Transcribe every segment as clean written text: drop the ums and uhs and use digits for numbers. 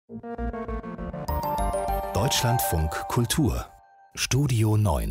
Deutschlandfunk Kultur Studio 9.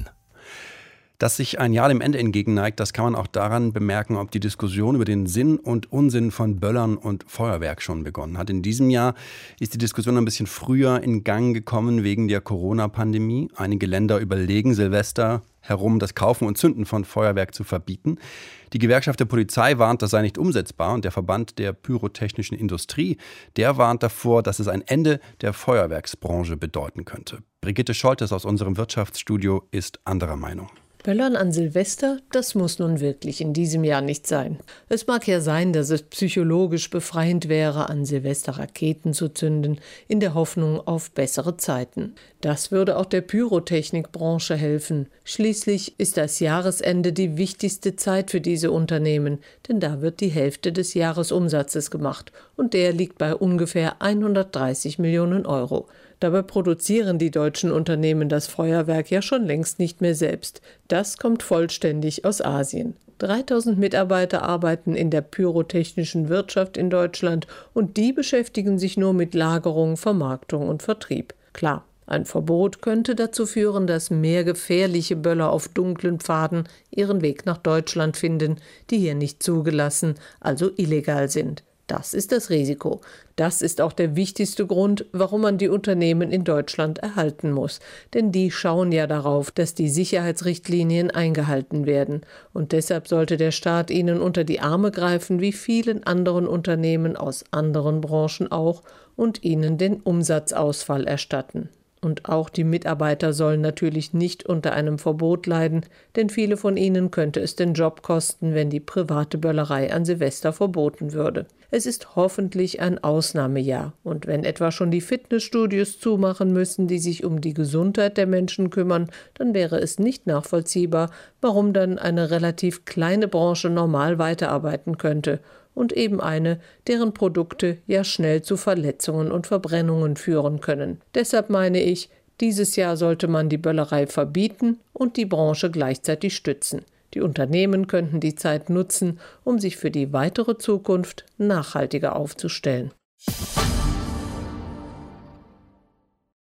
Dass sich ein Jahr dem Ende entgegenneigt, das kann man auch daran bemerken, ob die Diskussion über den Sinn und Unsinn von Böllern und Feuerwerk schon begonnen hat. In diesem Jahr ist die Diskussion ein bisschen früher in Gang gekommen wegen der Corona-Pandemie. Einige Länder überlegen, Silvester herum das Kaufen und Zünden von Feuerwerk zu verbieten. Die Gewerkschaft der Polizei warnt, das sei nicht umsetzbar. Und der Verband der pyrotechnischen Industrie, der warnt davor, dass es ein Ende der Feuerwerksbranche bedeuten könnte. Brigitte Scholtes aus unserem Wirtschaftsstudio ist anderer Meinung. Böllern an Silvester, das muss nun wirklich in diesem Jahr nicht sein. Es mag ja sein, dass es psychologisch befreiend wäre, an Silvester Raketen zu zünden, in der Hoffnung auf bessere Zeiten. Das würde auch der Pyrotechnikbranche helfen. Schließlich ist das Jahresende die wichtigste Zeit für diese Unternehmen, denn da wird die Hälfte des Jahresumsatzes gemacht und der liegt bei ungefähr 130 Millionen Euro. Dabei produzieren die deutschen Unternehmen das Feuerwerk ja schon längst nicht mehr selbst. Das kommt vollständig aus Asien. 3000 Mitarbeiter arbeiten in der pyrotechnischen Wirtschaft in Deutschland und die beschäftigen sich nur mit Lagerung, Vermarktung und Vertrieb. Klar, ein Verbot könnte dazu führen, dass mehr gefährliche Böller auf dunklen Pfaden ihren Weg nach Deutschland finden, die hier nicht zugelassen, also illegal sind. Das ist das Risiko. Das ist auch der wichtigste Grund, warum man die Unternehmen in Deutschland erhalten muss. Denn die schauen ja darauf, dass die Sicherheitsrichtlinien eingehalten werden. Und deshalb sollte der Staat ihnen unter die Arme greifen, wie vielen anderen Unternehmen aus anderen Branchen auch, und ihnen den Umsatzausfall erstatten. Und auch die Mitarbeiter sollen natürlich nicht unter einem Verbot leiden, denn viele von ihnen könnte es den Job kosten, wenn die private Böllerei an Silvester verboten würde. Es ist hoffentlich ein Ausnahmejahr. Und wenn etwa schon die Fitnessstudios zumachen müssen, die sich um die Gesundheit der Menschen kümmern, dann wäre es nicht nachvollziehbar, warum dann eine relativ kleine Branche normal weiterarbeiten könnte. Und eben eine, deren Produkte ja schnell zu Verletzungen und Verbrennungen führen können. Deshalb meine ich, dieses Jahr sollte man die Böllerei verbieten und die Branche gleichzeitig stützen. Die Unternehmen könnten die Zeit nutzen, um sich für die weitere Zukunft nachhaltiger aufzustellen.